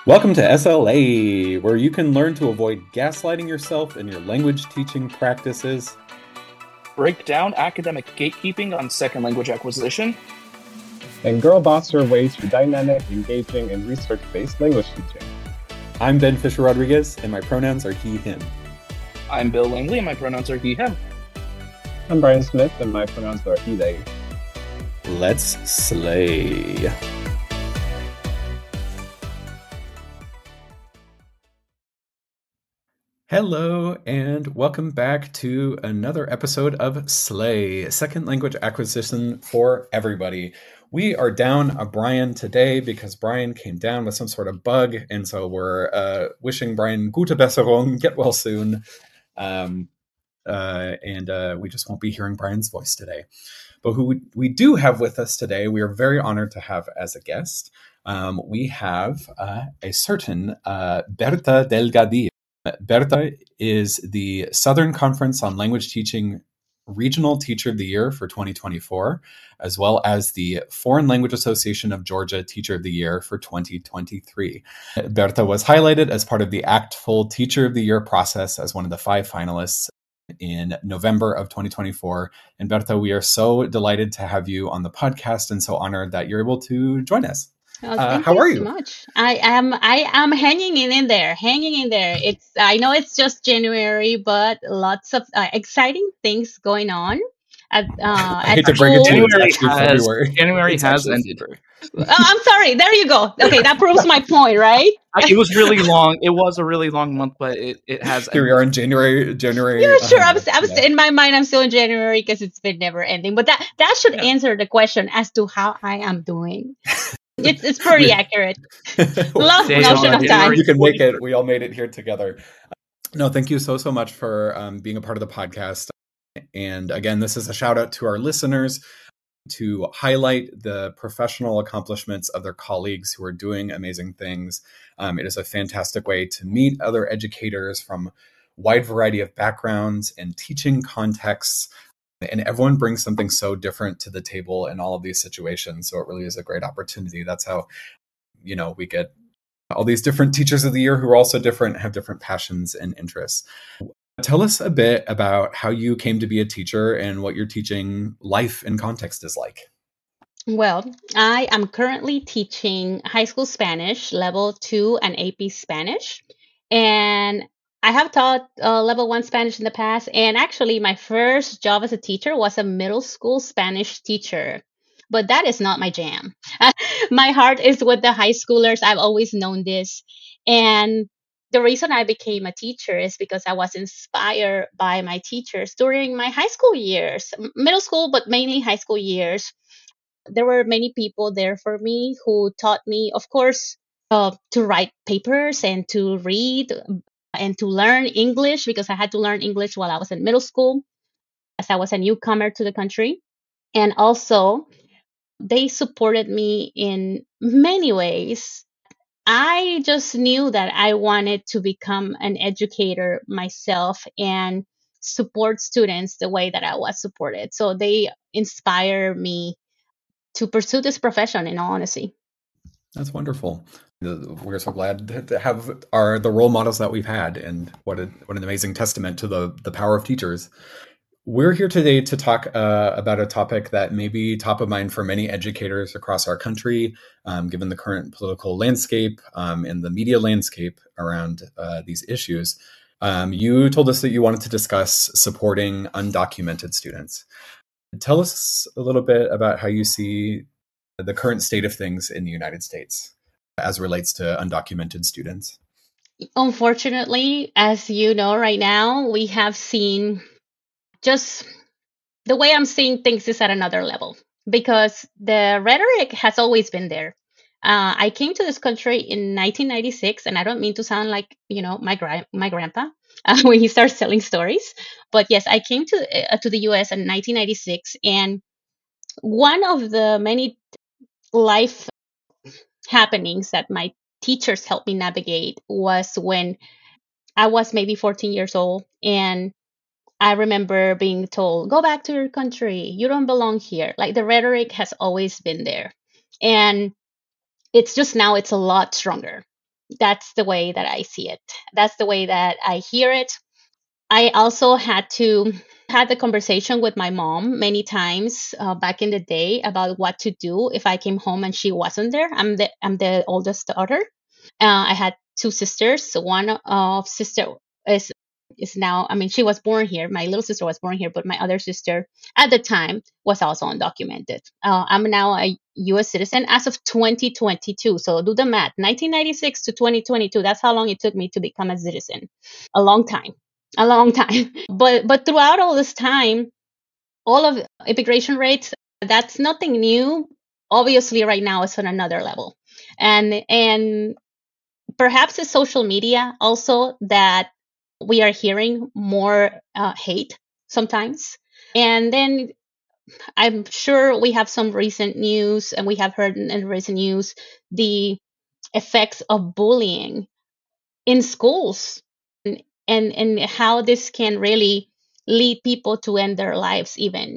Welcome to SLA, where you can learn to avoid gaslighting yourself in your language teaching practices. Break down academic gatekeeping on second language acquisition. And girl boss your way to dynamic, engaging, and research-based language teaching. I'm Ben Fisher-Rodriguez, and my pronouns are he, him. I'm Bill Langley, and my pronouns are he, him. I'm Brian Smith, and my pronouns are he, they. Let's slay. Hello, and welcome back to another episode of Slay, Second Language Acquisition for Everybody. We are down a Brian today because Brian came down with some sort of bug, and so we're wishing Brian gute Besserung, get well soon. And we just won't be hearing Brian's voice today. But who we do have with us today, we are very honored to have as a guest. We have a certain Berta Delgadillo. Berta is the Southern Conference on Language Teaching Regional Teacher of the Year for 2024, as well as the Foreign Language Association of Georgia Teacher of the Year for 2023. Berta was highlighted as part of the ACTFL Teacher of the Year process as one of the 5 finalists in November of 2024. And Berta, we are so delighted to have you on the podcast and so honored that you're able to join us. How are you? So much. I am hanging in there. I know it's just January, but lots of exciting things going on. I hate to break it to you, January has ended. I'm sorry. There you go. Okay, that proves my point, right? It was really long. It was a really long month, but it has. Here we are in January. Yeah, sure. I was in my mind. I'm still in January because it's been never ending. But that should answer the question as to how I am doing. It's pretty accurate. Lost notion of time. You can make it. We all made it here together. No, thank you so much for being a part of the podcast. And again, this is a shout out to our listeners to highlight the professional accomplishments of their colleagues who are doing amazing things. It is a fantastic way to meet other educators from a wide variety of backgrounds and teaching contexts. And everyone brings something so different to the table in all of these situations. So it really is a great opportunity. That's how, we get all these different teachers of the year who are also different, have different passions and interests. Tell us a bit about how you came to be a teacher and what your teaching life and context is like. Well, I am currently teaching high school Spanish, level 2 and AP Spanish. And I have taught level 1 Spanish in the past. And actually, my first job as a teacher was a middle school Spanish teacher. But that is not my jam. My heart is with the high schoolers. I've always known this. And the reason I became a teacher is because I was inspired by my teachers during my high school years, middle school, but mainly high school years. There were many people there for me who taught me, of course, to write papers and to read and to learn English, because I had to learn English while I was in middle school, as I was a newcomer to the country. And also, they supported me in many ways. I just knew that I wanted to become an educator myself and support students the way that I was supported. So they inspire me to pursue this profession, in all honesty. That's wonderful. We're so glad to have the role models that we've had, and what an amazing testament to the power of teachers. We're here today to talk about a topic that may be top of mind for many educators across our country, given the current political landscape and the media landscape around these issues. You told us that you wanted to discuss supporting undocumented students. Tell us a little bit about how you see the current state of things in the United States as relates to undocumented students. Unfortunately, as you know, right now, we have seen just the way I'm seeing things is at another level, because the rhetoric has always been there. I came to this country in 1996, and I don't mean to sound like, my grandpa when he starts telling stories. But yes, I came to the US in 1996, and one of the many life happenings that my teachers helped me navigate was when I was maybe 14 years old, and I remember being told, go back to your country. You don't belong here. Like, the rhetoric has always been there. And it's just now it's a lot stronger. That's the way that I see it. That's the way that I hear it. I also had the conversation with my mom many times back in the day about what to do if I came home and she wasn't there. I'm the oldest daughter. I had two sisters. So one of sister is is now. I mean, she was born here. My little sister was born here, but my other sister at the time was also undocumented. I'm now a U.S. citizen as of 2022. So do the math: 1996 to 2022. That's how long it took me to become a citizen. A long time. A long time. But throughout all this time, all of immigration rates, that's nothing new. Obviously, right now it's on another level, and perhaps it's social media also that we are hearing more hate sometimes. And then I'm sure we have some recent news, and we have heard in recent news the effects of bullying in schools, and how this can really lead people to end their lives, even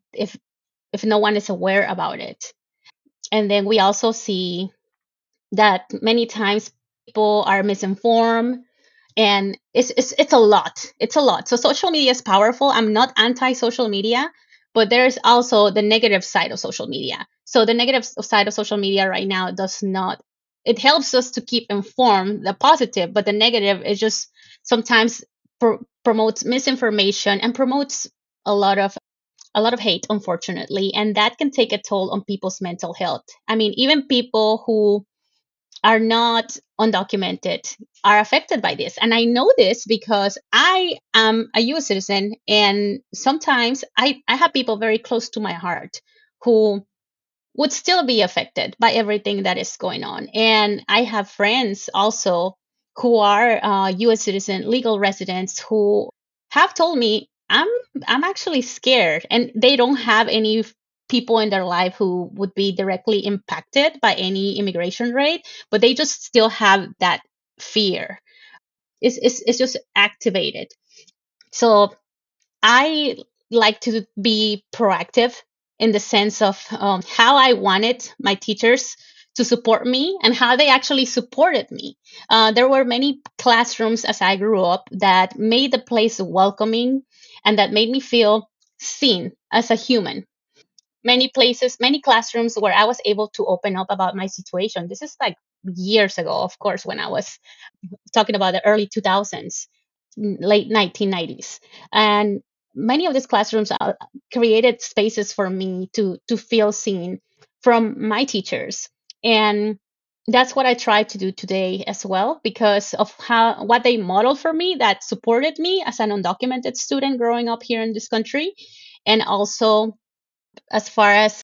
if no one is aware about it. And then we also see that many times people are misinformed, and it's a lot. It's a lot. So social media is powerful. I'm not anti social media, but there's also the negative side of social media. So the negative side of social media right now does not, it helps us to keep informed, the positive, but the negative is just sometimes promotes misinformation and promotes a lot of hate, unfortunately, and that can take a toll on people's mental health. I mean, even people who are not undocumented are affected by this. And I know this because I am a US citizen, and sometimes I have people very close to my heart who would still be affected by everything that is going on. And I have friends also who are US citizen, legal residents, who have told me I'm actually scared, and they don't have any people in their life who would be directly impacted by any immigration rate, but they just still have that fear. It's just activated. So I like to be proactive in the sense of how I wanted my teachers to support me and how they actually supported me. There were many classrooms as I grew up that made the place welcoming and that made me feel seen as a human. Many places, many classrooms where I was able to open up about my situation. This is like years ago, of course, when I was talking about the early 2000s, late 1990s. And many of these classrooms created spaces for me to feel seen from my teachers. And that's what I try to do today as well, because of how what they modeled for me that supported me as an undocumented student growing up here in this country, and also as far as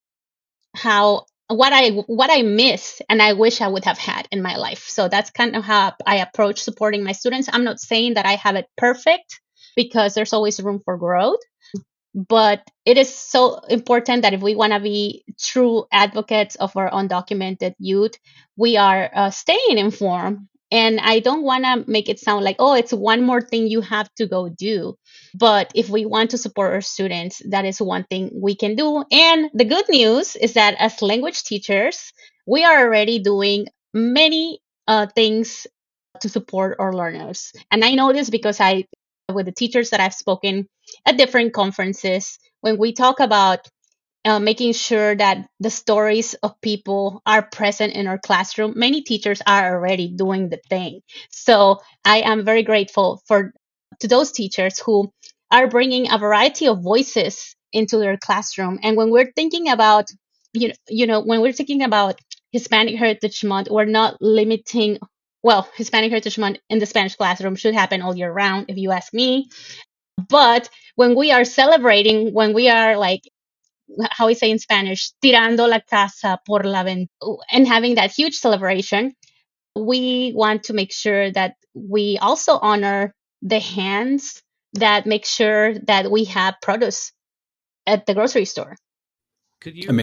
how what I miss and I wish I would have had in my life. So that's kind of how I approach supporting my students. I'm not saying that I have it perfect, because there's always room for growth, but it is so important that if we want to be true advocates of our undocumented youth, we are staying informed. And I don't want to make it sound like, oh, it's one more thing you have to go do. But if we want to support our students, that is one thing we can do. And the good news is that as language teachers, we are already doing many things to support our learners. And I know this because with the teachers that I've spoken at different conferences, when we talk about making sure that the stories of people are present in our classroom, many teachers are already doing the thing. So I am very grateful to those teachers who are bringing a variety of voices into their classroom. And when we're thinking about, when we're thinking about Hispanic Heritage Month, we're not limiting. Well, Hispanic Heritage Month in the Spanish classroom should happen all year round, if you ask me. But when we are celebrating, when we are like, how we say in Spanish, tirando la casa por la ventana, and having that huge celebration, we want to make sure that we also honor the hands that make sure that we have produce at the grocery store. Could you,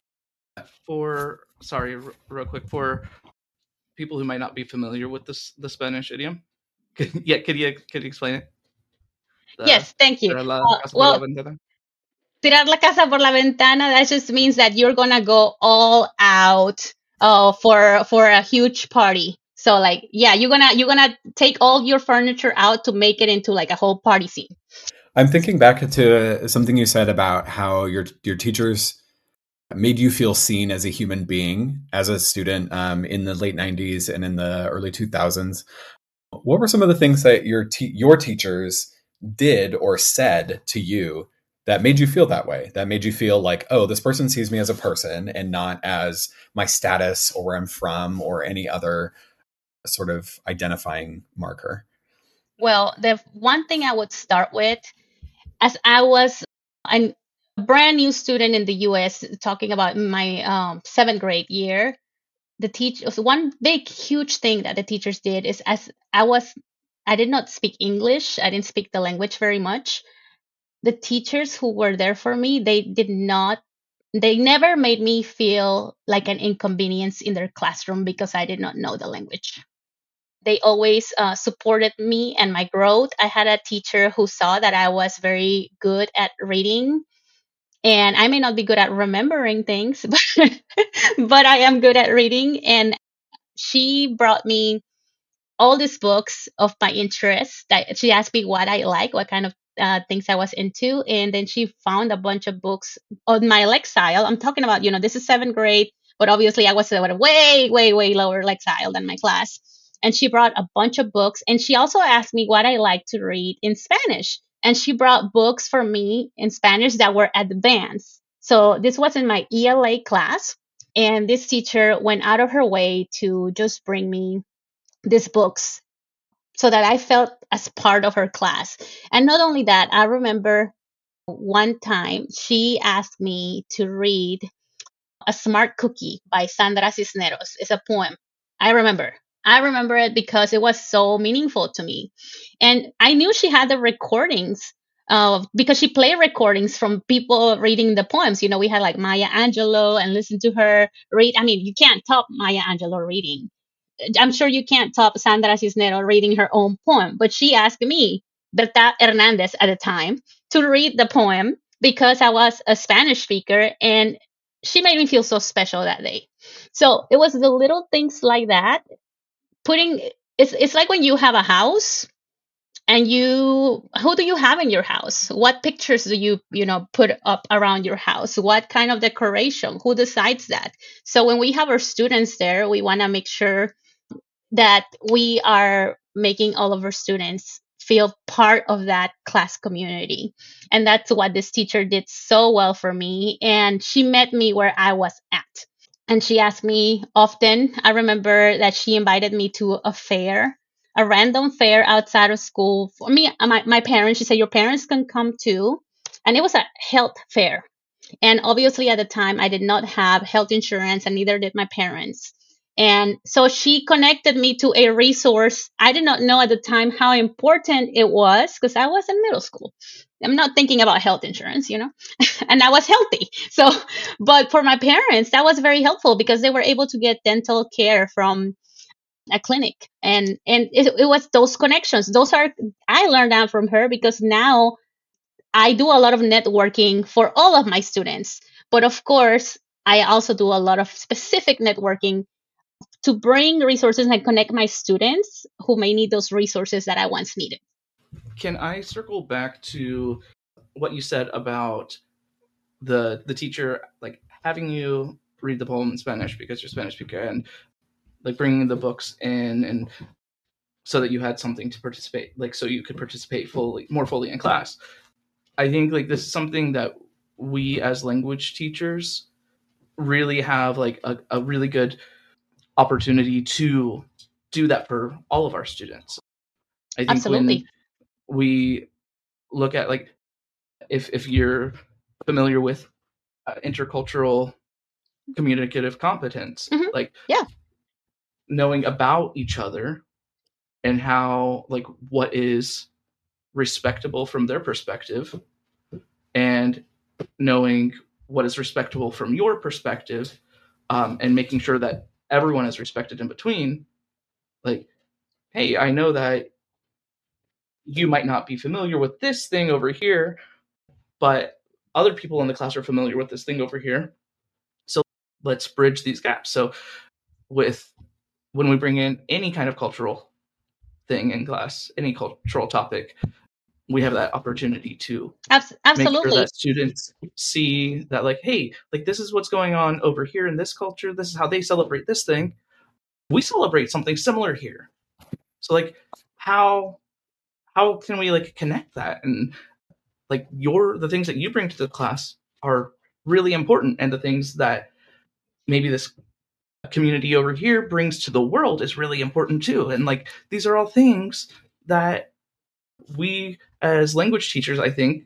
real quick, for people who might not be familiar with the Spanish idiom, could you explain it? Yes, thank you. Well, tirar la casa por la ventana, that just means that you're gonna go all out for a huge party. So like, yeah, you're gonna take all your furniture out to make it into like a whole party scene. I'm thinking back to something you said about how your teachers made you feel seen as a human being as a student in the late 90s and in the early 2000s. What were some of the things that your teachers did or said to you that made you feel that way? That made you feel like, oh, this person sees me as a person and not as my status or where I'm from or any other sort of identifying marker? Well, the one thing I would start with, as I was a brand new student in the US, talking about my 7th grade year, the one big huge thing that the teachers did is, as I did not speak English, I didn't speak the language very much. The teachers who were there for me, they never made me feel like an inconvenience in their classroom because I did not know the language. They always supported me and my growth. I had a teacher who saw that I was very good at reading, and I may not be good at remembering things, but I am good at reading. And she brought me all these books of my interest. That she asked me what I like, what kind of things I was into, and then she found a bunch of books on my Lexile. I'm talking about, this is 7th grade, but obviously I was at a way, way, way lower Lexile than my class. And she brought a bunch of books, and she also asked me what I like to read in Spanish. And she brought books for me in Spanish that were advanced. So this was in my ELA class, and this teacher went out of her way to just bring me these books so that I felt as part of her class. And not only that, I remember one time she asked me to read A Smart Cookie by Sandra Cisneros. It's a poem. I remember. I remember it because it was so meaningful to me. And I knew she had the recordings because she played recordings from people reading the poems. We had like Maya Angelou and listen to her read. I mean, you can't top Maya Angelou reading. I'm sure you can't top Sandra Cisneros reading her own poem, but she asked me, Berta Hernandez at the time, to read the poem because I was a Spanish speaker, and she made me feel so special that day. So it was the little things like that. It's like when you have a house and who do you have in your house? What pictures do you put up around your house? What kind of decoration? Who decides that? So when we have our students there, we want to make sure that we are making all of our students feel part of that class community. And that's what this teacher did so well for me. And she met me where I was at. And she asked me often. I remember that she invited me to a fair, a random fair outside of school. For me, my parents, she said, your parents can come too. And it was a health fair. And obviously, at the time, I did not have health insurance, and neither did my parents. And so she connected me to a resource. I did not know at the time how important it was because I was in middle school. I'm not thinking about health insurance, and I was healthy. So, but for my parents, that was very helpful because they were able to get dental care from a clinic. And it was those connections. I learned that from her because now I do a lot of networking for all of my students. But of course, I also do a lot of specific networking to bring resources and connect my students who may need those resources that I once needed. Can I circle back to what you said about the teacher like having you read the poem in Spanish because you're a Spanish speaker, and like bringing the books in, and so that you had something to participate, like so you could participate more fully in class? I think like this is something that we as language teachers really have like a really good opportunity to do that for all of our students. I think Absolutely. when we look at like if you're familiar with intercultural communicative competence, like Yeah. knowing about each other and how like what is respectable from their perspective and knowing what is respectable from your perspective, and making sure that everyone is respected in between. Like, hey, I know that you might not be familiar with this thing over here, but other people in the class are familiar with this thing over here. So let's bridge these gaps. So with when we bring in any kind of cultural thing in class, any cultural topic, we have that opportunity to make sure that students see that, like, hey, like, this is what's going on over here in this culture. This is how they celebrate this thing. We celebrate something similar here. So, like, how can we, like, connect that? And, like, the things that you bring to the class are really important, and the things that maybe this community over here brings to the world is really important too. And, like, these are all things that we as language teachers, I think,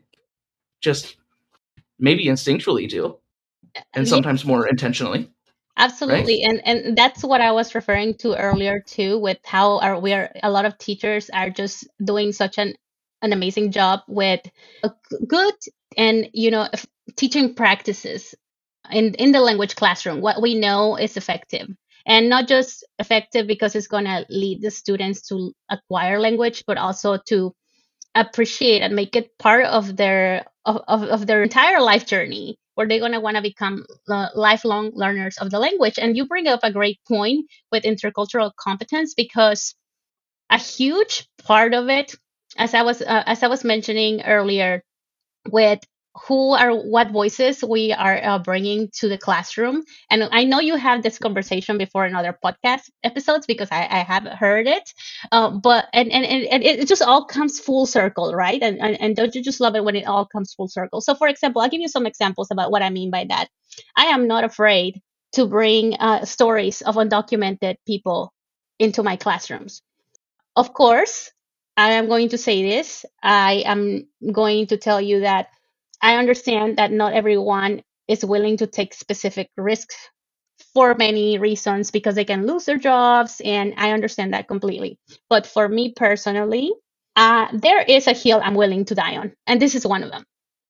just maybe instinctually do, and sometimes more intentionally. Absolutely. Right? And that's what I was referring to earlier too, with how a lot of teachers are just doing such an amazing job with a good and, teaching practices in the language classroom. What we know is effective, and not just effective because it's going to lead the students to acquire language, but also to appreciate and make it part of their entire life journey, where they're going to want to become lifelong learners of the language. And you bring up a great point with intercultural competence, because a huge part of it, as I was mentioning earlier, with what voices we are bringing to the classroom. And I know you have this conversation before in other podcast episodes, because I have heard it. But it just all comes full circle, right? And don't you just love it when it all comes full circle? So, for example, I'll give you some examples about what I mean by that. I am not afraid to bring stories of undocumented people into my classrooms. Of course, I am going to say this. I am going to tell you that I understand that not everyone is willing to take specific risks for many reasons, because they can lose their jobs, and I understand that completely. But for me personally, there is a hill I'm willing to die on, and this is one of them.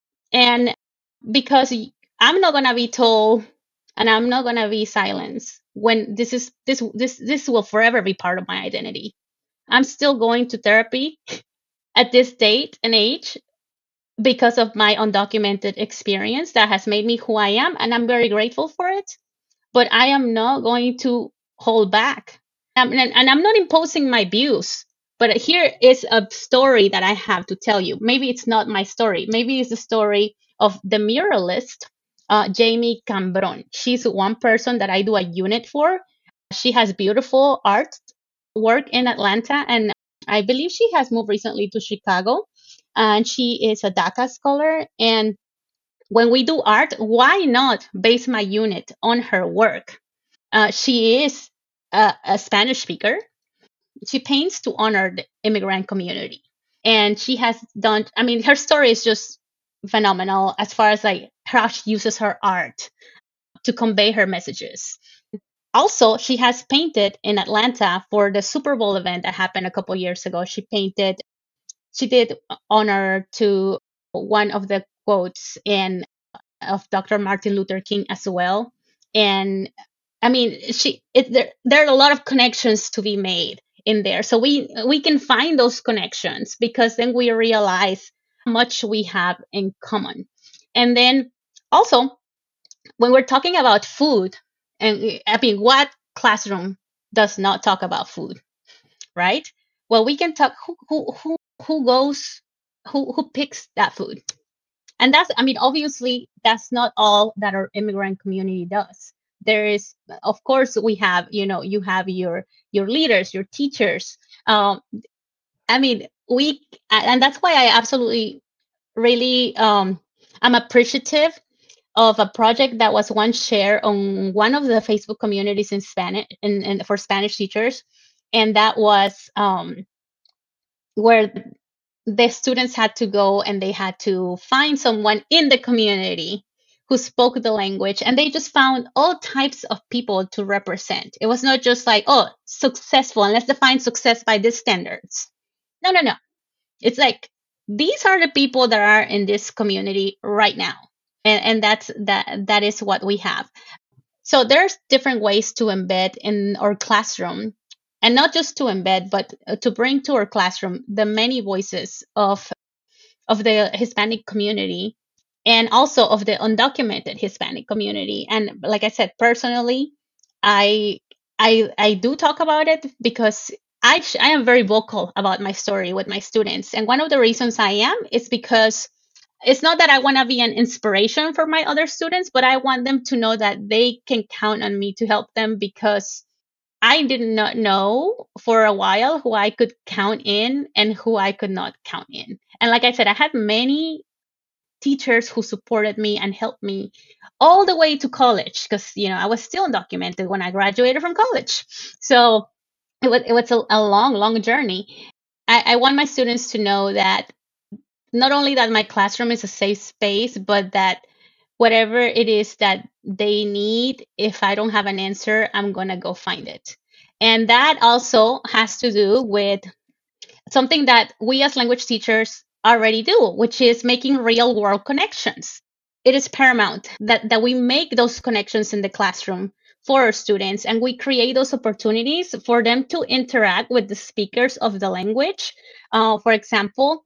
And because I'm not gonna be told, and I'm not gonna be silenced when this will forever be part of my identity. I'm still going to therapy at this date and age because of my undocumented experience that has made me who I am, and I'm very grateful for it. But I am not going to hold back. And I'm not imposing my views, but here is a story that I have to tell you. Maybe it's not my story. Maybe it's the story of the muralist, Jamie Cambron. She's one person that I do a unit for. She has beautiful art work in Atlanta, and I believe she has moved recently to Chicago. And she is a DACA scholar. And when we do art, why not base my unit on her work? She is a Spanish speaker. She paints to honor the immigrant community. And she has done, I mean, her story is just phenomenal as far as like how she uses her art to convey her messages. Also, she has painted in Atlanta for the Super Bowl event that happened a couple years ago. She did honor to one of the quotes of Dr. Martin Luther King as well. And I mean, there are a lot of connections to be made in there. So we can find those connections, because then we realize how much we have in common. And then also, when we're talking about food, and I mean, what classroom does not talk about food, right? Well, we can talk who picks that food. And that's, I mean, obviously that's not all that our immigrant community does. There is, of course, we have, you have your leaders, your teachers. I mean, and that's why I absolutely really I'm appreciative of a project that was once shared on one of the Facebook communities in Spanish and for Spanish teachers. And that was where the students had to go and they had to find someone in the community who spoke the language, and they just found all types of people to represent. It was not just like, oh, successful, and let's define success by these standards. No. It's like, these are the people that are in this community right now. And that is what we have. So there's different ways to embed in our classroom, and not just to embed, but to bring to our classroom the many voices of the Hispanic community, and also of the undocumented Hispanic community. And like I said, personally, I I do talk about it because I am very vocal about my story with my students. And one of the reasons I am is because it's not that I want to be an inspiration for my other students, but I want them to know that they can count on me to help them, because I did not know for a while who I could count in and who I could not count in. And like I said, I had many teachers who supported me and helped me all the way to college, because I was still undocumented when I graduated from college. So it was a long journey. I want my students to know that not only that my classroom is a safe space, but that whatever it is that they need, if I don't have an answer, I'm going to go find it. And that also has to do with something that we as language teachers already do, which is making real world connections. It is paramount that we make those connections in the classroom for our students, and we create those opportunities for them to interact with the speakers of the language. For example,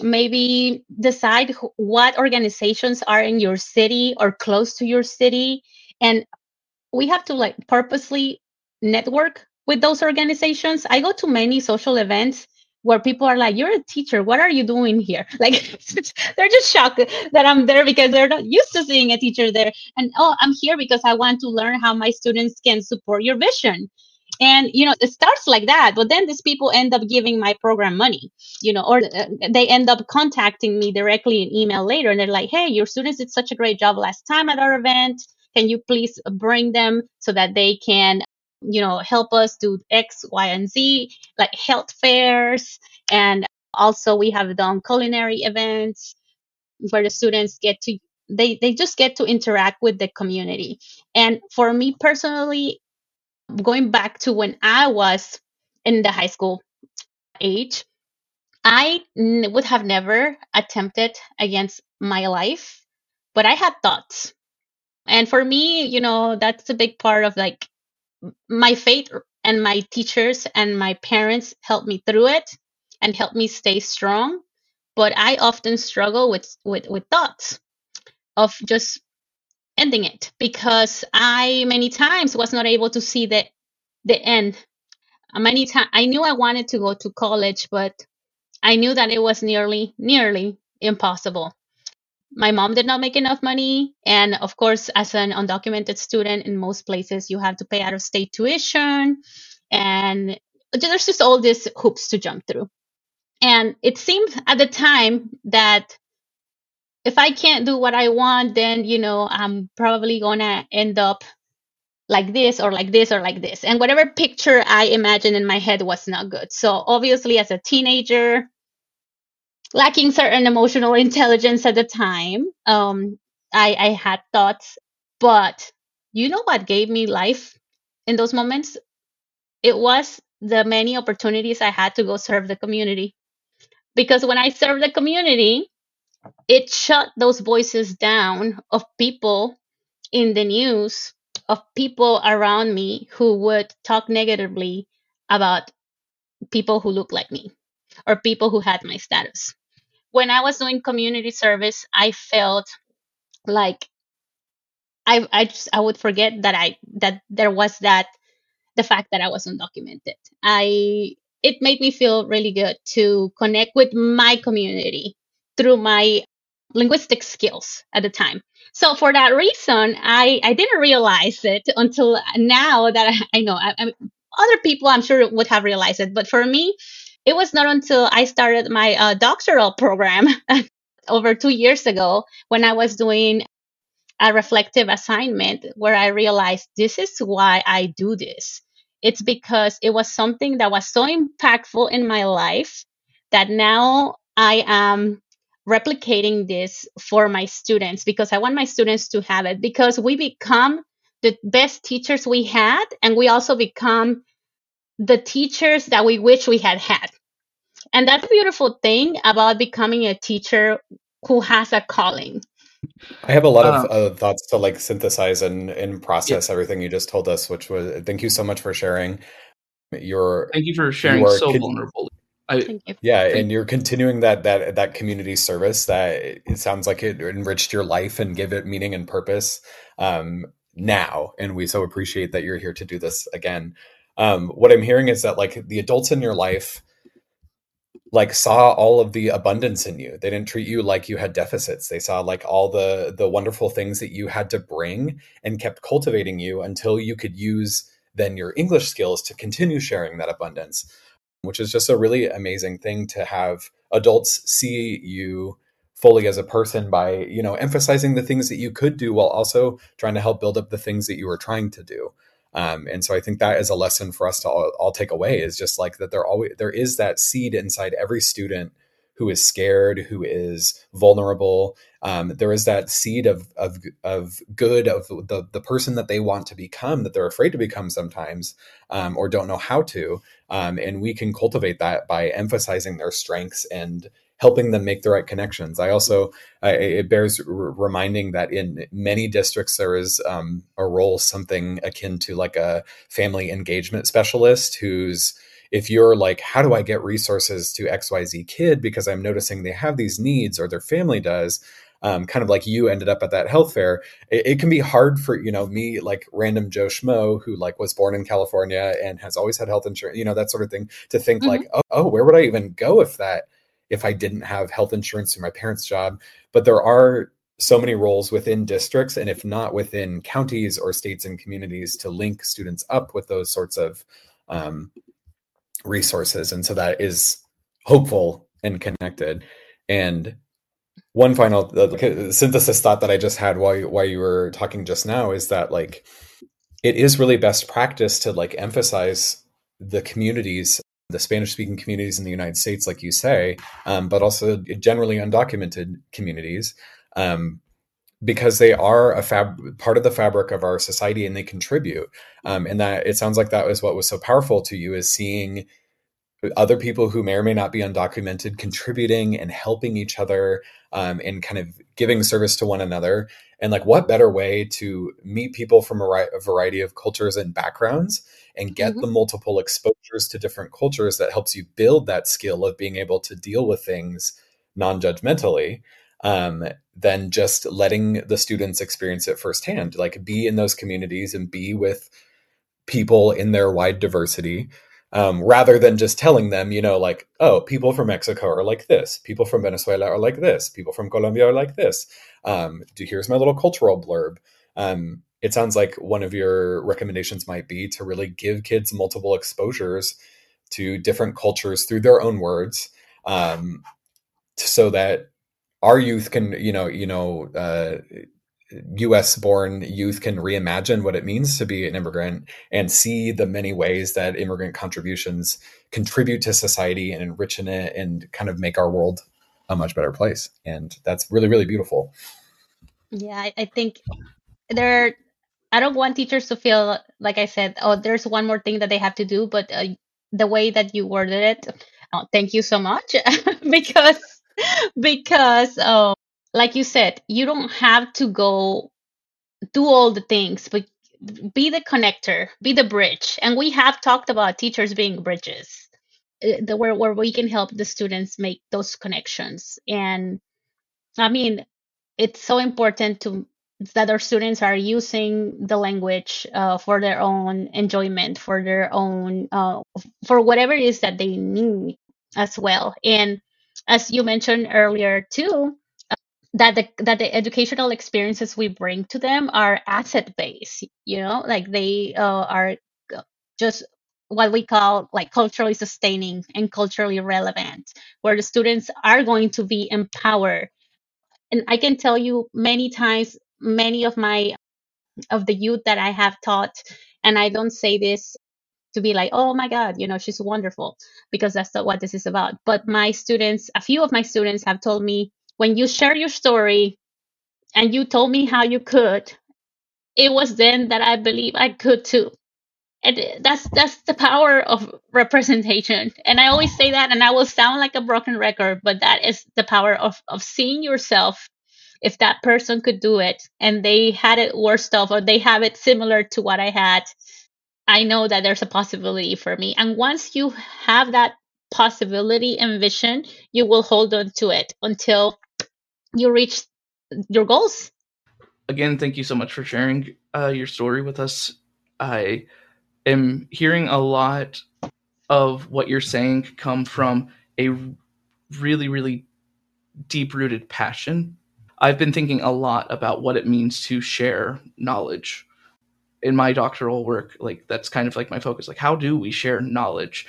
maybe decide what organizations are in your city or close to your city, and we have to like purposely network with those organizations. I go to many social events where people are like, "You're a teacher. What are you doing here?" Like they're just shocked that I'm there because they're not used to seeing a teacher there. And oh, I'm here because I want to learn how my students can support your vision. And it starts like that, but then these people end up giving my program money, or they end up contacting me directly in email later, and they're like, "Hey, your students did such a great job last time at our event. Can you please bring them so that they can help us do X, Y, and Z, like health fairs?" And also we have done culinary events where the students they just get to interact with the community. And for me personally, going back to when I was in the high school age, would have never attempted against my life, but I had thoughts. And for me, that's a big part of like my faith, and my teachers and my parents helped me through it and helped me stay strong. But I often struggle with thoughts of just ending it, because I many times was not able to see the end. Many times I knew I wanted to go to college, but I knew that it was nearly impossible. My mom did not make enough money, and of course, as an undocumented student in most places, you have to pay out of state tuition, and there's just all these hoops to jump through. And it seemed at the time that if I can't do what I want, then I'm probably gonna end up like this or like this or like this. And whatever picture I imagined in my head was not good. So obviously, as a teenager, lacking certain emotional intelligence at the time, I had thoughts. But you know what gave me life in those moments? It was the many opportunities I had to go serve the community. Because when I served the community, it shut those voices down of people in the news, of people around me who would talk negatively about people who look like me or people who had my status. When I was doing community service, I felt like I would forget that there was the fact that I was undocumented. It made me feel really good to connect with my community through my linguistic skills at the time. So for that reason, I didn't realize it until now that I know. Other people, I'm sure, would have realized it, but for me, it was not until I started my doctoral program over 2 years ago, when I was doing a reflective assignment, where I realized this is why I do this. It's because it was something that was so impactful in my life that now I am replicating this for my students, because I want my students to have it, because we become the best teachers we had, and we also become the teachers that we wish we had had. And that's a beautiful thing about becoming a teacher who has a calling. I have a lot of thoughts to like synthesize and process Yeah. everything you just told us, which was, thank you so much for sharing. Thank you for sharing so vulnerably. Thank you. Yeah, and you're continuing that community service that it sounds like it enriched your life and gave it meaning and purpose. now, and we so appreciate that you're here to do this again. What I'm hearing is that like the adults in your life like saw all of the abundance in you. They didn't treat you like you had deficits. They saw like all the wonderful things that you had to bring and kept cultivating you until you could use then your English skills to continue sharing that abundance, which is just a really amazing thing to have adults see you fully as a person by, you know, emphasizing the things that you could do while also trying to help build up the things that you were trying to do. And so I think that is a lesson for us to all take away, is just like that there is that seed inside every student who is scared, who is vulnerable. There is that seed of good, of the person that they want to become, that they're afraid to become sometimes, or don't know how to. And we can cultivate that by emphasizing their strengths and helping them make the right connections. It bears reminding that in many districts there is a role something akin to like a family engagement specialist who's, if you're like, how do I get resources to XYZ kid because I'm noticing they have these needs or their family does, kind of like you ended up at that health fair. It can be hard for, you know, me, like random Joe Schmo who like was born in California and has always had health insurance, you know, that sort of thing, to think like, oh, where would I even go if I didn't have health insurance through my parents' job? But there are so many roles within districts, and if not within counties or states and communities, to link students up with those sorts of resources. And so that is hopeful and connected. And one final synthesis thought that I just had while you were talking just now is that like it is really best practice to like emphasize the communities, the Spanish speaking communities in the United States, like you say, but also generally undocumented communities, because they are part of the fabric of our society and they contribute. And that it sounds like that was what was so powerful to you, is seeing other people who may or may not be undocumented contributing and helping each other, and kind of giving service to one another. And like, what better way to meet people from a variety of cultures and backgrounds and get the multiple exposures to different cultures that helps you build that skill of being able to deal with things non-judgmentally, than just letting the students experience it firsthand, like be in those communities and be with people in their wide diversity, rather than just telling them, you know, like, oh, people from Mexico are like this, people from Venezuela are like this, people from Colombia are like this. Here's my little cultural blurb. It sounds like one of your recommendations might be to really give kids multiple exposures to different cultures through their own words, so that our youth can, US born youth can reimagine what it means to be an immigrant and see the many ways that immigrant contributions contribute to society and enrich in it and kind of make our world a much better place. And that's really, really beautiful. Yeah, I think I don't want teachers to feel, like I said, oh, there's one more thing that they have to do, but the way that you worded it, thank you so much. because like you said, you don't have to go do all the things, but be the connector, be the bridge. And we have talked about teachers being bridges, where we can help the students make those connections. And I mean, it's so important that our students are using the language for their own enjoyment, for their own for whatever it is that they need as well. And as you mentioned earlier too, that the educational experiences we bring to them are asset based. You know, like they are just what we call like culturally sustaining and culturally relevant, where the students are going to be empowered. And I can tell you many times, many of the youth that I have taught, and I don't say this to be like, oh my God, she's wonderful, because that's not what this is about. But a few of my students have told me, when you share your story and you told me how you could, it was then that I believe I could too. And that's the power of representation. And I always say that, and I will sound like a broken record, but that is the power of seeing yourself. If that person could do it and they had it worse off, or they have it similar to what I had, I know that there's a possibility for me. And once you have that possibility and vision, you will hold on to it until you reach your goals. again, thank you so much for sharing your story with us. I am hearing a lot of what you're saying come from a really, really deep-rooted passion. I've been thinking a lot about what it means to share knowledge in my doctoral work. Like, that's kind of like my focus. Like, how do we share knowledge?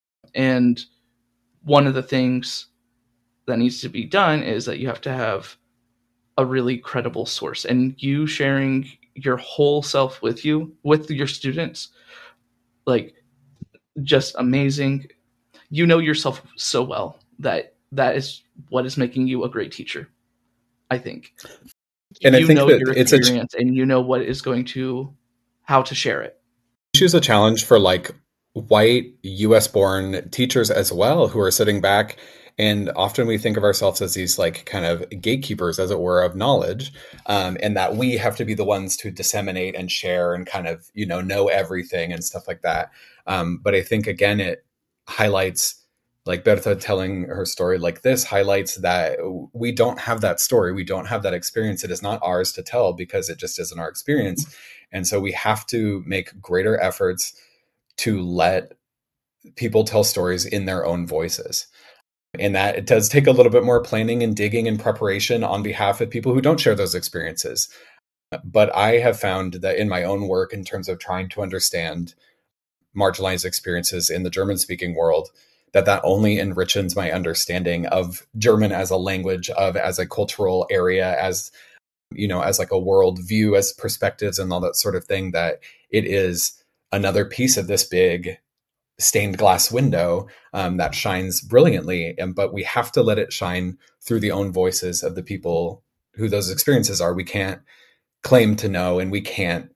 And one of the things that needs to be done is that you have to have a really credible source, and you sharing your whole self with your students, like, just amazing. You know yourself so well that is what is making you a great teacher, I think. And you I think know that your it's experience, and you know what is going to, how to share it. choose a challenge for like white US born teachers as well, who are sitting back, and often we think of ourselves as these like kind of gatekeepers, as it were, of knowledge, and that we have to be the ones to disseminate and share and kind of know everything and stuff like that. But I think again it highlights, like Berta telling her story like this highlights that we don't have that story, we don't have that experience. It is not ours to tell because it just isn't our experience. And so we have to make greater efforts to let people tell stories in their own voices. And that it does take a little bit more planning and digging and preparation on behalf of people who don't share those experiences. But I have found that in my own work, in terms of trying to understand marginalized experiences in the German-speaking world, that only enriches my understanding of German as a language, as a cultural area, as as like a world view, as perspectives and all that sort of thing, that it is another piece of this big stained glass window that shines brilliantly. But we have to let it shine through the own voices of the people who those experiences are. We can't claim to know, and we can't,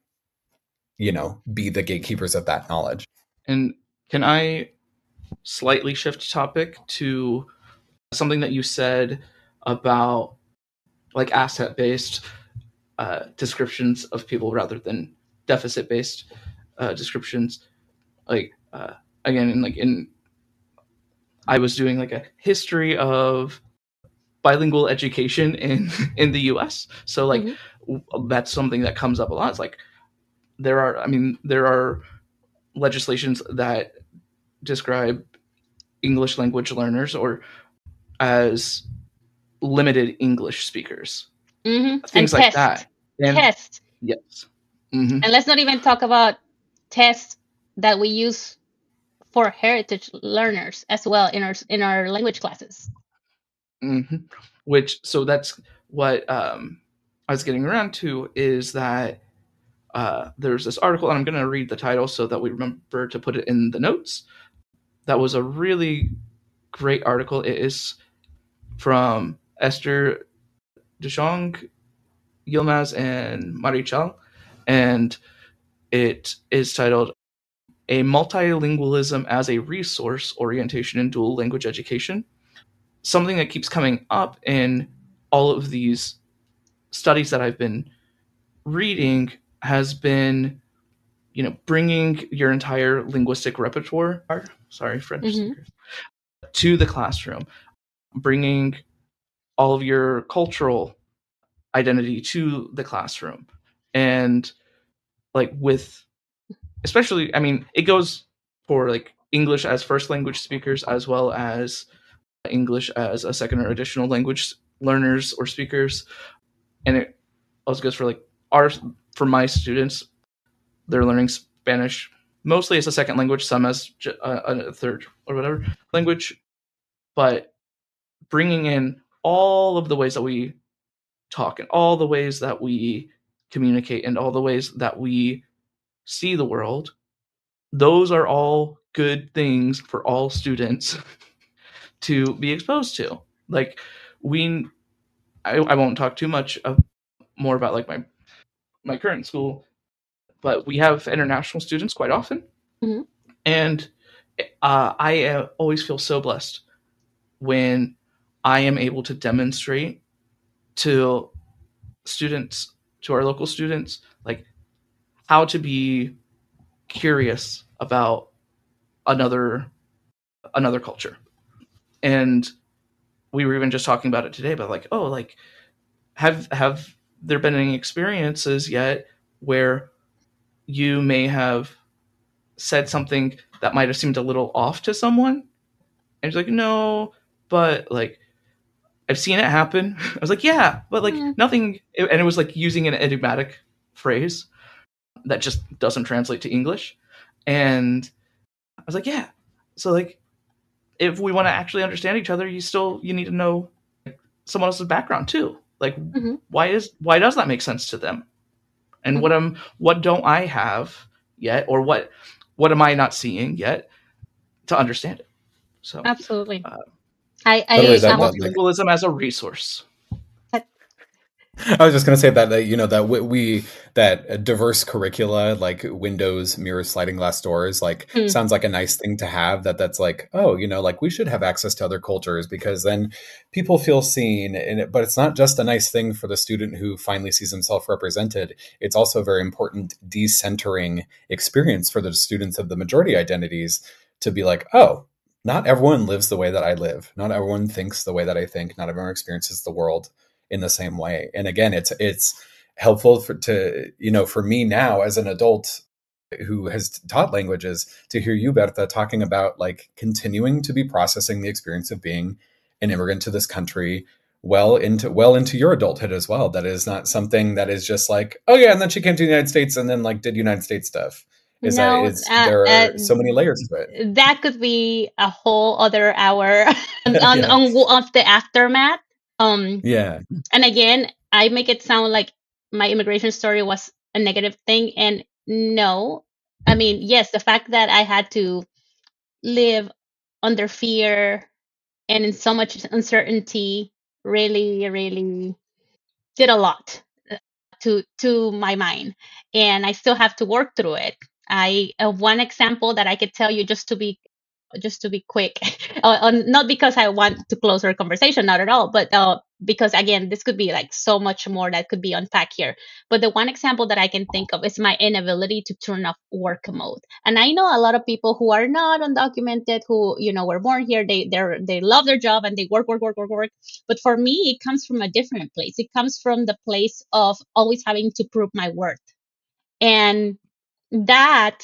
be the gatekeepers of that knowledge. And can I slightly shift topic to something that you said about like asset-based descriptions of people rather than deficit-based descriptions? Like again, I was doing like a history of bilingual education in the U.S. So like that's something that comes up a lot. It's like there are legislations that describe English language learners or as limited English speakers, things and like that. And test. yes, And let's not even talk about tests that we use for heritage learners as well in our language classes. Which, so that's what I was getting around to, is that there's this article, and I'm going to read the title so that we remember to put it in the notes. That was a really great article. It is from Esther Duchong, Yilmaz, and Marichal, and it is titled "A Multilingualism as a Resource Orientation in Dual Language Education." Something that keeps coming up in all of these studies that I've been reading has been, bringing your entire linguistic repertoire, French speakers, to the classroom, bringing all of your cultural identity to the classroom. And like especially, it goes for like English as first language speakers, as well as English as a second or additional language learners or speakers. And it also goes for for my students, they're learning Spanish mostly as a second language, some as a third or whatever language, but bringing in all of the ways that we talk and all the ways that we communicate and all the ways that we see the world. Those are all good things for all students to be exposed to. Like I won't talk too much more about like my current school, but we have international students quite often. And I always feel so blessed when I am able to demonstrate to students, to our local students, like how to be curious about another culture. And we were even just talking about it today, but like, oh, like have there been any experiences yet where you may have said something that might have seemed a little off to someone? And she's like, no, but like, I've seen it happen. I was like, yeah, but like nothing. And it was like using an enigmatic phrase that just doesn't translate to English. And I was like, yeah. So like, if we want to actually understand each other, you need to know someone else's background too. Like, why does that make sense to them? And what don't I have yet, or what am I not seeing yet to understand it? So Absolutely. multilingualism as a resource. I was just going to say that that diverse curricula, like windows, mirrors, sliding glass doors, like sounds like a nice thing to have. That's like, oh, like we should have access to other cultures because then people feel seen. But it's not just a nice thing for the student who finally sees himself represented. It's also a very important decentering experience for the students of the majority identities to be like, oh, not everyone lives the way that I live. Not everyone thinks the way that I think. Not everyone experiences the world in the same way. And again, it's helpful for me now as an adult who has taught languages to hear you, Berta, talking about like continuing to be processing the experience of being an immigrant to this country well into your adulthood as well. That is not something that is just like, oh yeah, and then she came to the United States and then like did United States stuff. There are so many layers to it. That could be a whole other hour on the aftermath. Yeah. And again, I make it sound like my immigration story was a negative thing. And no, I mean, yes, the fact that I had to live under fear and in so much uncertainty really, really did a lot to my mind. And I still have to work through it. One example that I could tell you just to be quick, not because I want to close our conversation, not at all, but because again, this could be like so much more that could be unpacked here. But the one example that I can think of is my inability to turn off work mode. And I know a lot of people who are not undocumented, who were born here, they love their job and they work. But for me, it comes from a different place. It comes from the place of always having to prove my worth, and that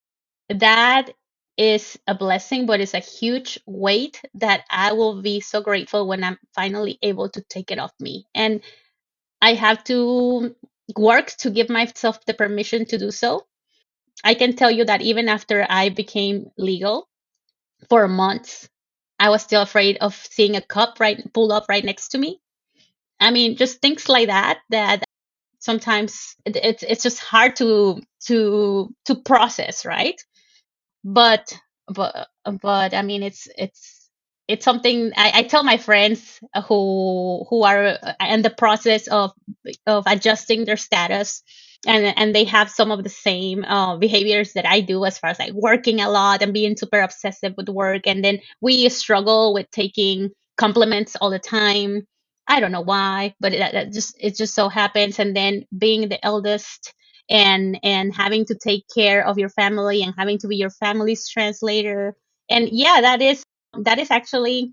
is a blessing, but it's a huge weight that I will be so grateful when I'm finally able to take it off me. And I have to work to give myself the permission to do so. I can tell you that even after I became legal, for months, I was still afraid of seeing a cop pull up right next to me. I mean, just things like that sometimes it's just hard to process, right? But I mean, it's something I tell my friends who are in the process of adjusting their status, and they have some of the same behaviors that I do, as far as like working a lot and being super obsessive with work, and then we struggle with taking compliments all the time. I don't know why, but it just so happens. And then being the eldest and having to take care of your family and having to be your family's translator, and yeah, that is actually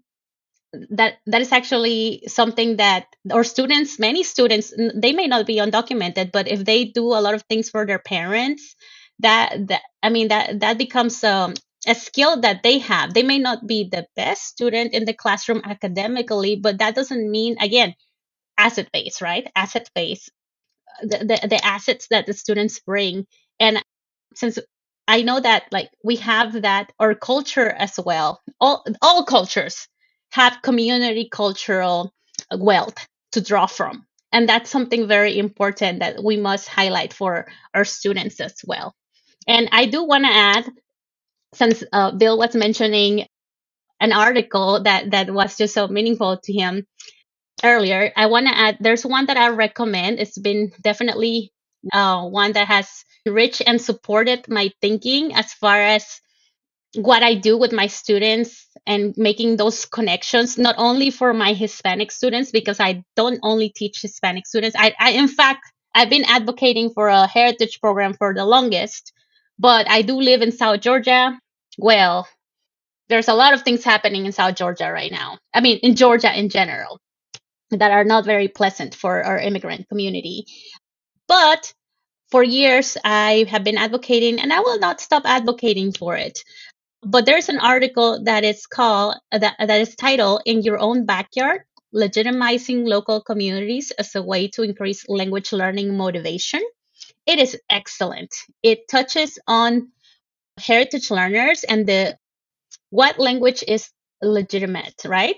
something that our students, many students, they may not be undocumented, but if they do a lot of things for their parents, that becomes a skill that they have. They may not be the best student in the classroom academically, but that doesn't mean, again, asset base, right? Asset base, the assets that the students bring. And since I know that like we have that, our culture as well, all cultures have community cultural wealth to draw from, and that's something very important that we must highlight for our students as well. And I do want to add, since Bill was mentioning an article that was just so meaningful to him earlier, I want to add, there's one that I recommend. It's been definitely one that has enriched and supported my thinking as far as what I do with my students and making those connections, not only for my Hispanic students, because I don't only teach Hispanic students. I in fact, I've been advocating for a heritage program for the longest, but I do live in South Georgia. Well, there's a lot of things happening in South Georgia right now. I mean, in Georgia in general. that are not very pleasant for our immigrant community. But for years, I have been advocating, and I will not stop advocating for it. But there's an article that is called that is titled "In Your Own Backyard: Legitimizing Local Communities as a Way to Increase Language Learning Motivation." It is excellent. It touches on heritage learners and the what language is legitimate, right?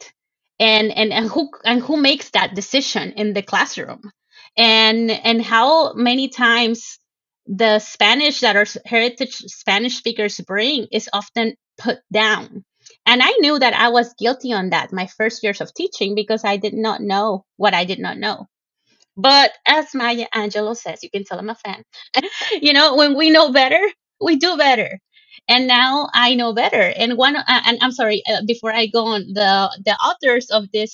And who makes that decision in the classroom, and how many times the Spanish that our heritage Spanish speakers bring is often put down. And I knew that I was guilty on that my first years of teaching because I did not know what I did not know. But as Maya Angelou says, you can tell I'm a fan. When we know better, we do better. And now I know better. And I'm sorry, before I go on, the authors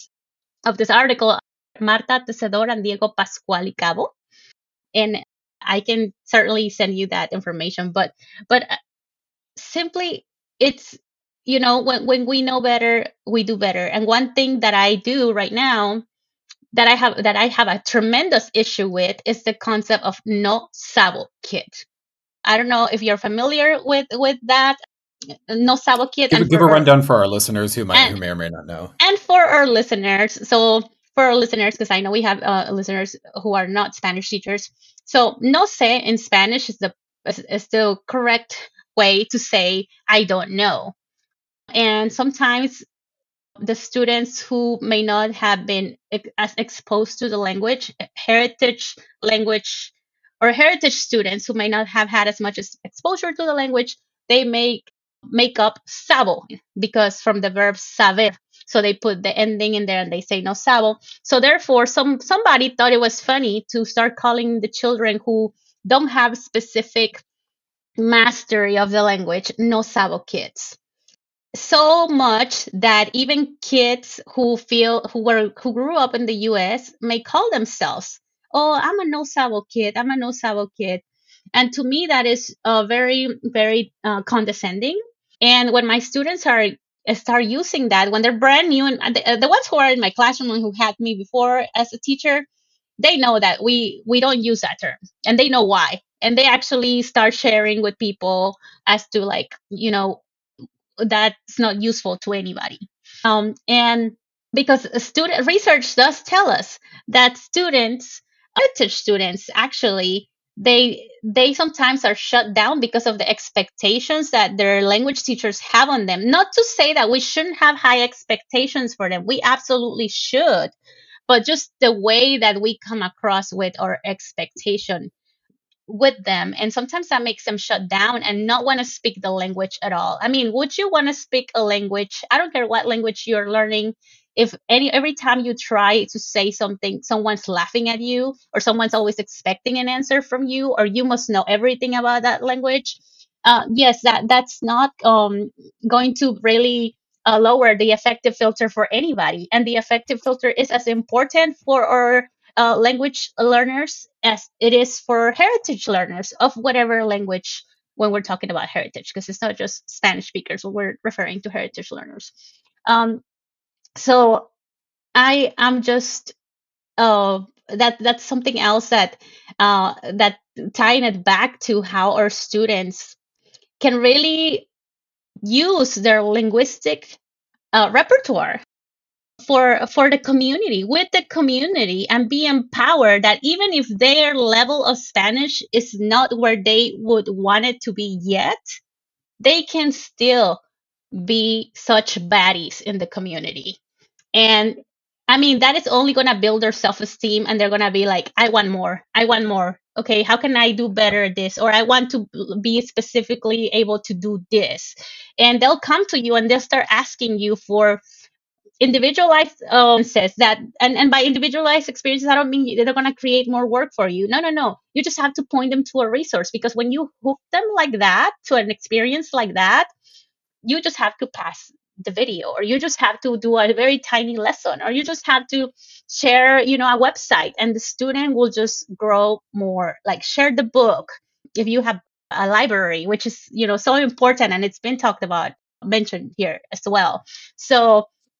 of this article, Marta Tesedor and Diego Pascual y Cabo, and I can certainly send you that information. But simply, it's when we know better, we do better. And one thing that I do right now that I have a tremendous issue with is the concept of no sabo kid. I don't know if you're familiar with that. No sabo kid. Give a rundown for our listeners who may or may not know. And for our listeners, because I know we have listeners who are not Spanish teachers. So no sé in Spanish is the correct way to say I don't know. And sometimes the students who may not have been as exposed to the language, language, or heritage students who may not have had as much exposure to the language, they make up sabo because from the verb saber. So they put the ending in there and they say no sabo. So therefore, somebody thought it was funny to start calling the children who don't have specific mastery of the language no sabo kids, so much that even kids who grew up in the US may call themselves, "Oh, I'm a no sabo kid. I'm a no sabo kid." And to me, that is very, very condescending. And when my students start using that when they're brand new, and the ones who are in my classroom and who had me before as a teacher, they know that we don't use that term, and they know why. And they actually start sharing with people as to, like, that's not useful to anybody. And because student research does tell us that heritage students, actually, they sometimes are shut down because of the expectations that their language teachers have on them. Not to say that we shouldn't have high expectations for them. We absolutely should. But just the way that we come across with our expectation with them, and sometimes that makes them shut down and not want to speak the language at all. I mean, would you want to speak a language? I don't care what language you're learning. If every time you try to say something, someone's laughing at you, or someone's always expecting an answer from you, or you must know everything about that language, yes, that's not going to really lower the affective filter for anybody. And the affective filter is as important for our language learners as it is for heritage learners of whatever language, when we're talking about heritage, because it's not just Spanish speakers when we're referring to heritage learners. So I am just that's something else that tying it back to how our students can really use their linguistic repertoire for the community, with the community, and be empowered that even if their level of Spanish is not where they would want it to be yet, they can still be such baddies in the community. And I mean, that is only going to build their self-esteem, and they're going to be like, I want more. I want more. Okay, how can I do better at this? Or I want to be specifically able to do this. And they'll come to you and they'll start asking you for individualized says that, and by individualized experiences, I don't mean they're going to create more work for you. No, you just have to point them to a resource, because when you hook them like that to an experience like that, you just have to pass the video, or you just have to do a very tiny lesson, or you just have to share a website, and the student will just grow more. Like, share the book if you have a library, which is so important, and it's been talked about, mentioned here as well. So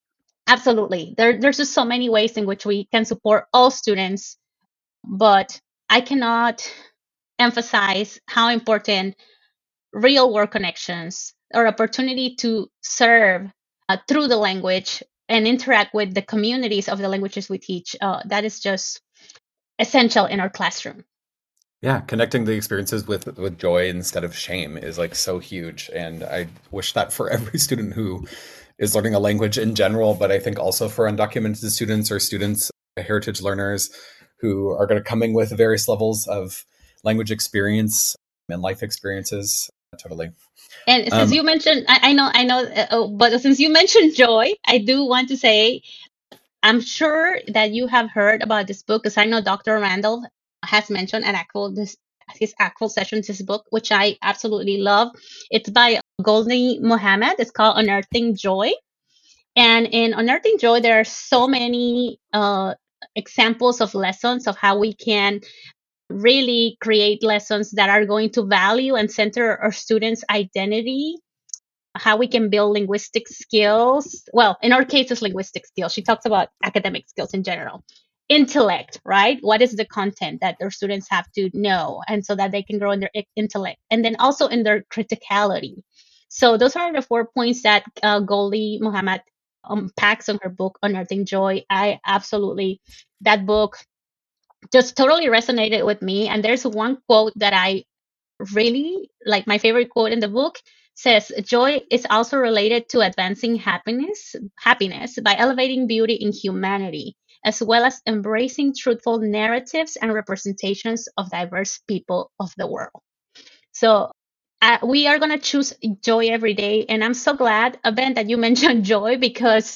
Absolutely. There's just so many ways in which we can support all students, but I cannot emphasize how important real world connections or opportunity to serve through the language and interact with the communities of the languages we teach. That is just essential in our classroom. Yeah, connecting the experiences with joy instead of shame is like so huge, and I wish that for every student who is learning a language in general, but I think also for undocumented students or students, heritage learners who are going to coming with various levels of language experience and life experiences. Totally. And since you mentioned, I know, but since you mentioned joy, I do want to say I'm sure that you have heard about this book because I know Dr. Randall has mentioned at his actual sessions this book, which I absolutely love. It's by Goldie Mohammed. It's called Unearthing Joy. And in Unearthing Joy, there are so many examples of lessons of how we can really create lessons that are going to value and center our students' identity, how we can build linguistic skills. Well, in our case, it's linguistic skills. She talks about academic skills in general. Intellect, right? What is the content that their students have to know, and so that they can grow in their intellect, and then also in their criticality. So those are the 4 points that Goldie Mohammed packs on her book Unearthing Joy. I absolutely, that book just totally resonated with me. And there's one quote that I really like. My favorite quote in the book says, joy is also related to advancing happiness by elevating beauty in humanity, as well as embracing truthful narratives and representations of diverse people of the world. So we are going to choose joy every day. And I'm so glad, Ben, that you mentioned joy, because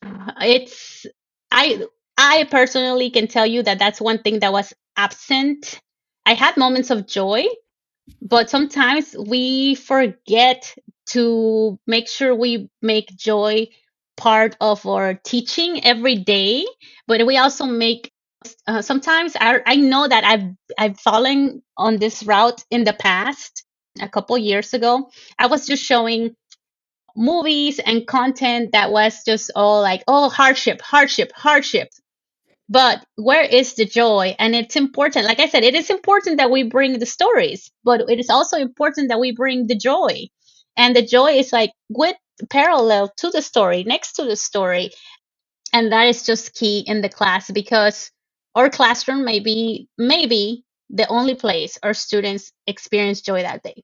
it's, I, I personally can tell you that that's one thing that was absent. I had moments of joy, but sometimes we forget to make sure we make joy part of our teaching every day. But we also make sometimes I know that I've fallen on this route in the past. A couple years ago, I was just showing movies and content that was just all like, oh, hardship, hardship, hardship. But where is the joy? And it's important. Like I said, it is important that we bring the stories, but it is also important that we bring the joy. And the joy is like with parallel to the story, next to the story. And that is just key in the class, because our classroom may be maybe the only place our students experience joy that day.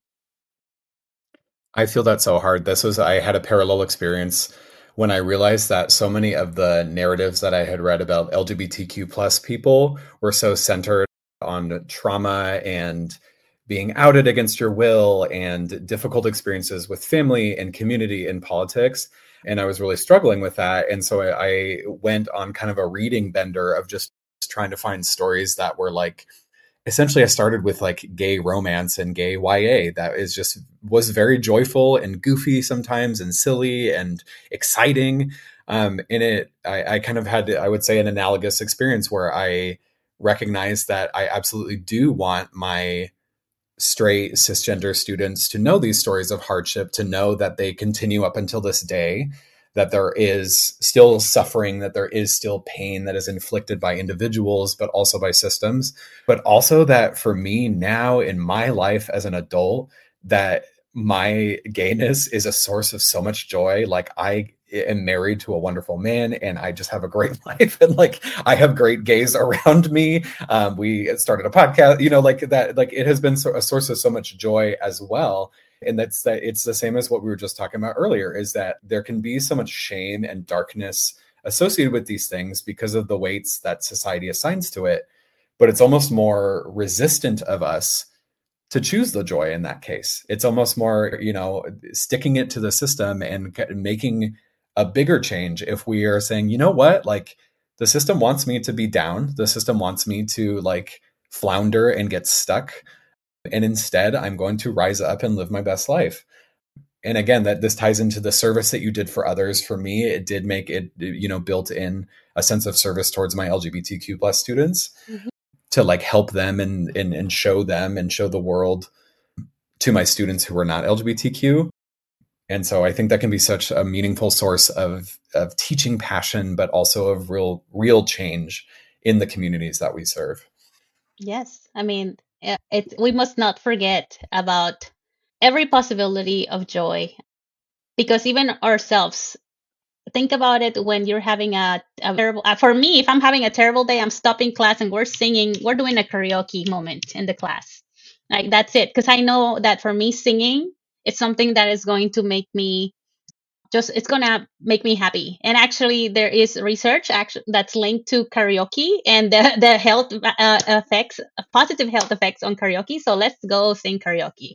I feel that so hard. I had a parallel experience when I realized that so many of the narratives that I had read about LGBTQ plus people were so centered on trauma and being outed against your will and difficult experiences with family and community and politics. And I was really struggling with that. And so I went on kind of a reading bender of just trying to find stories that were like, essentially I started with like gay romance and gay YA that was very joyful and goofy sometimes and silly and exciting. I kind of had, I would say, an analogous experience where I recognized that I absolutely do want my straight cisgender students to know these stories of hardship, to know that they continue up until this day, that there is still suffering, that there is still pain that is inflicted by individuals, but also by systems. But also that for me now in my life as an adult, that my gayness is a source of so much joy. Like I am married to a wonderful man and I just have a great life. And like, I have great gays around me. We started a podcast, like that, like it has been a source of so much joy as well. And it's the same as what we were just talking about earlier, is that there can be so much shame and darkness associated with these things because of the weights that society assigns to it. But it's almost more resistant of us to choose the joy in that case. It's almost more, sticking it to the system and making a bigger change if we are saying, you know what, like the system wants me to be down. The system wants me to like flounder and get stuck. And instead, I'm going to rise up and live my best life. And again, that this ties into the service that you did for others. For me, it did make it, built in a sense of service towards my LGBTQ plus students, mm-hmm. to like help them and show them and show the world to my students who were not LGBTQ. And so I think that can be such a meaningful source of teaching passion, but also of real change in the communities that we serve. Yes, I mean, we must not forget about every possibility of joy, because even ourselves, think about it when you're having a terrible, for me, if I'm having a terrible day, I'm stopping class and we're singing, we're doing a karaoke moment in the class. Like that's it. Because I know that for me, singing, it's something that is going to make me it's gonna make me happy. And actually, there is research that's linked to karaoke and the health effects, positive health effects on karaoke. So let's go sing karaoke.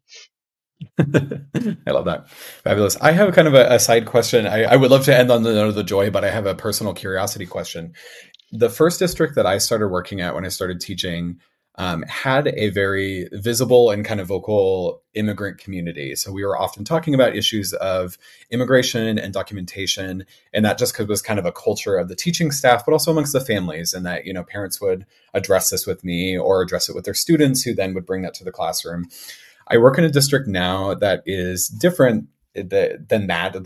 I love that. Fabulous. I have kind of a side question. I would love to end on the note of the joy, but I have a personal curiosity question. The first district that I started working at when I started teaching had a very visible and kind of vocal immigrant community. So we were often talking about issues of immigration and documentation, and that just was kind of a culture of the teaching staff, but also amongst the families, and that, parents would address this with me or address it with their students, who then would bring that to the classroom. I work in a district now that is different than that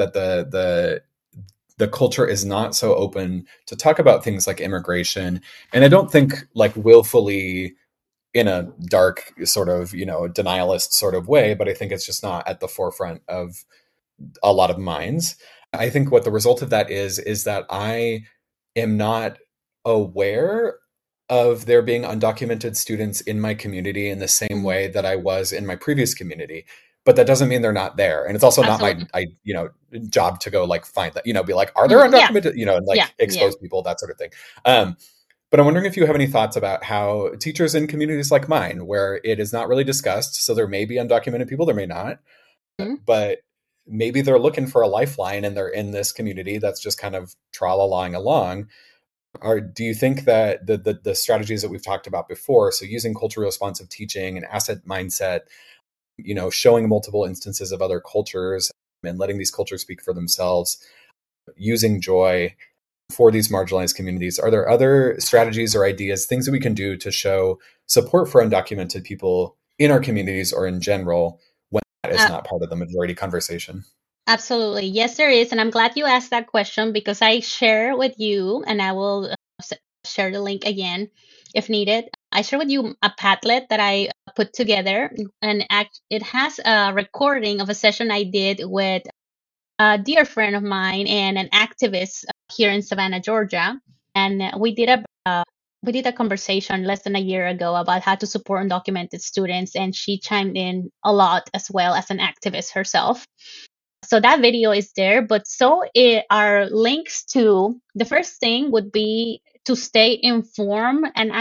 the culture is not so open to talk about things like immigration. And I don't think like willfully in a dark sort of, denialist sort of way, but I think it's just not at the forefront of a lot of minds. I think what the result of that is that I am not aware of there being undocumented students in my community in the same way that I was in my previous community. But that doesn't mean they're not there. And it's also Absolutely. not my job to go like find that, be like, are there undocumented, and like expose people, that sort of thing. But I'm wondering if you have any thoughts about how teachers in communities like mine, where it is not really discussed, so there may be undocumented people, there may not, but maybe they're looking for a lifeline and they're in this community that's just kind of tra-la-lang along. Do you think that the strategies that we've talked about before, so using culturally responsive teaching and asset mindset, showing multiple instances of other cultures and letting these cultures speak for themselves, using joy for these marginalized communities, are there other strategies or ideas, things that we can do to show support for undocumented people in our communities or in general when that is not part of the majority conversation? Absolutely. Yes, there is. And I'm glad you asked that question, because I share with you, and I will share the link again if needed. I share with you a Padlet that I put together, and it has a recording of a session I did with a dear friend of mine and an activist here in Savannah, Georgia. And we did a conversation less than a year ago about how to support undocumented students, and she chimed in a lot as well as an activist herself. So that video is there, but so are links to, the first thing would be to stay informed. And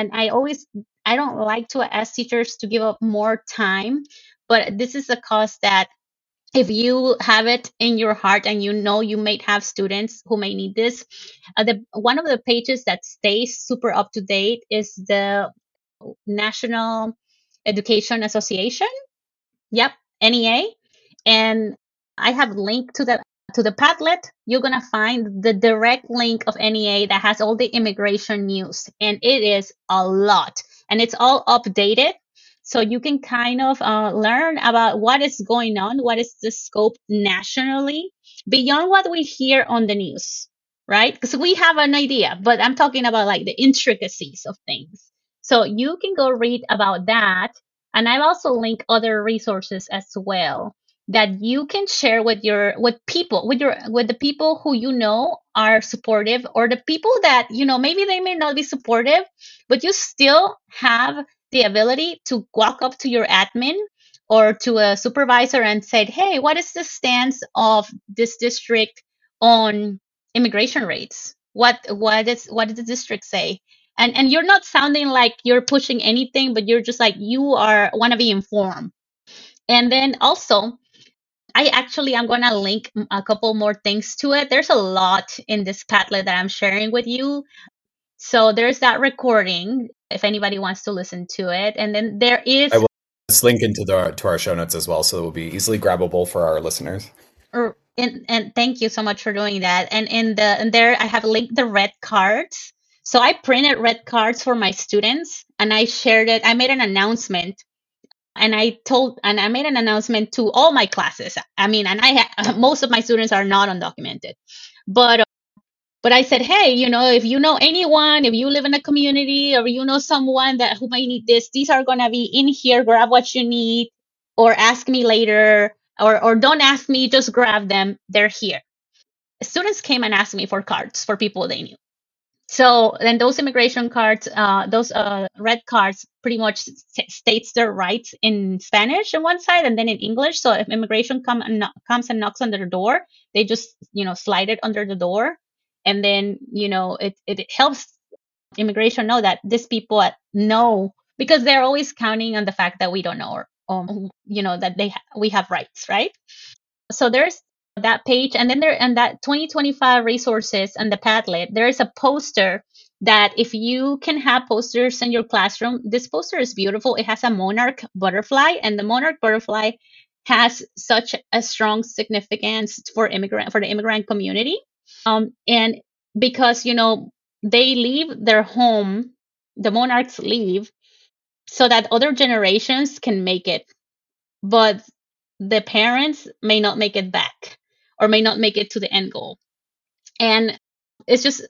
I don't like to ask teachers to give up more time, but this is a cause that if you have it in your heart and you may have students who may need this, one of the pages that stays super up to date is the National Education Association. Yep, NEA. And I have linked to the Padlet. You're gonna find the direct link of NEA that has all the immigration news, and it is a lot, and it's all updated, so you can kind of learn about what is going on, what is the scope nationally beyond what we hear on the news, right? Because we have an idea, but I'm talking about like the intricacies of things. So you can go read about that, and I've also linked other resources as well that you can share with the people who are supportive, or the people that maybe they may not be supportive, but you still have the ability to walk up to your admin or to a supervisor and say, hey, what is the stance of this district on immigration rates? What did the district say? And you're not sounding like you're pushing anything, but you're just like, you want to be informed. And then also, I'm going to link a couple more things to it. There's a lot in this Padlet that I'm sharing with you. So there's that recording if anybody wants to listen to it. And then there is... I will link into to our show notes as well, so it will be easily grabbable for our listeners. And thank you so much for doing that. And there I have linked the red cards. So I printed red cards for my students and I shared it. I made an announcement And I made an announcement to all my classes. I mean, and most of my students are not undocumented, but I said, hey, if you know anyone, if you live in a community, or you know someone who might need this, these are gonna be in here. Grab what you need, or ask me later, or don't ask me, just grab them. They're here. Students came and asked me for cards for people they knew. So then those immigration cards, those red cards, pretty much states their rights in Spanish on one side and then in English. So if immigration comes and knocks on their door, they just slide it under the door, and then it helps immigration know that these people know, because they're always counting on the fact that we don't know, or that we have rights, right? So there's that page, and then there, and that 2025 resources and the Padlet, there is a poster that if you can have posters in your classroom, this poster is beautiful. It has a monarch butterfly, and the monarch butterfly has such a strong significance for the immigrant community. And because they leave their home, the monarchs leave so that other generations can make it, but the parents may not make it back, or may not make it to the end goal. And it's just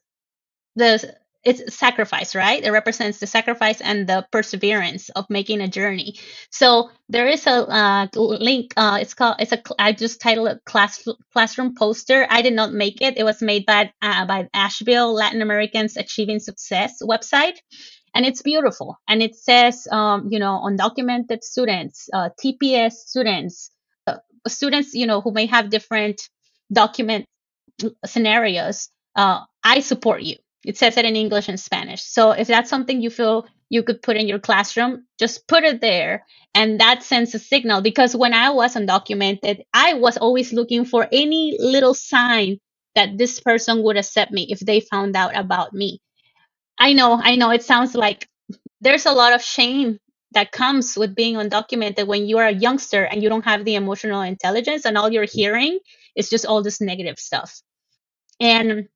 it's sacrifice, right? It represents the sacrifice and the perseverance of making a journey. So there is a link. I just titled it classroom poster. I did not make it. It was made by Asheville Latin Americans Achieving Success website. And it's beautiful. And it says, undocumented students, TPS students, students, who may have different document scenarios. I support you. It says it in English and Spanish. So if that's something you feel you could put in your classroom, just put it there. And that sends a signal, because when I was undocumented, I was always looking for any little sign that this person would accept me if they found out about me. I know it sounds like there's a lot of shame that comes with being undocumented when you are a youngster and you don't have the emotional intelligence, and all you're hearing is just all this negative stuff. And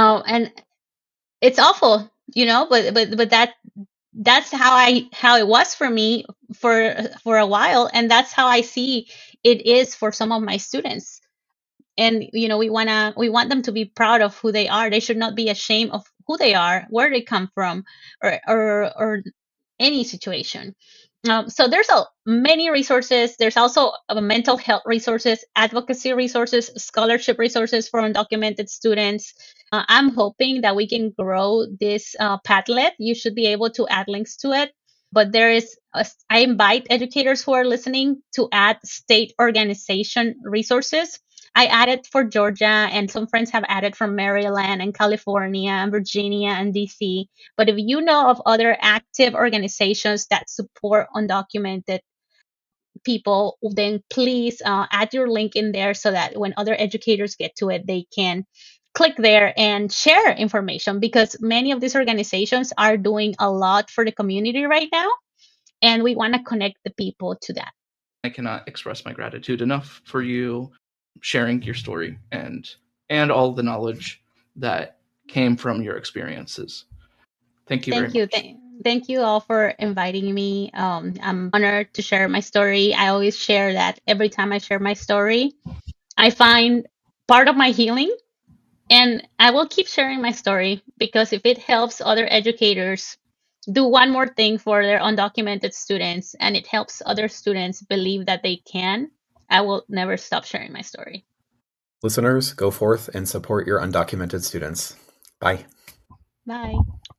it's awful, but that's how it was for me for a while, and that's how I see it is for some of my students. And we want them to be proud of who they are. They should not be ashamed of who they are, where they come from, or any situation. So there's many resources. There's also mental health resources, advocacy resources, scholarship resources for undocumented students. I'm hoping that we can grow this Padlet. You should be able to add links to it. But I invite educators who are listening to add state organization resources. I added for Georgia, and some friends have added from Maryland and California and Virginia and DC. But if you know of other active organizations that support undocumented people, then please add your link in there, so that when other educators get to it, they can click there and share information, because many of these organizations are doing a lot for the community right now, and we want to connect the people to that. I cannot express my gratitude enough for you sharing your story and all the knowledge that came from your experiences. Thank you very much. Thank you all for inviting me. I'm honored to share my story. I always share that every time I share my story, I find part of my healing, and I will keep sharing my story, because if it helps other educators do one more thing for their undocumented students, and it helps other students believe that they can, I will never stop sharing my story. Listeners, go forth and support your undocumented students. Bye. Bye.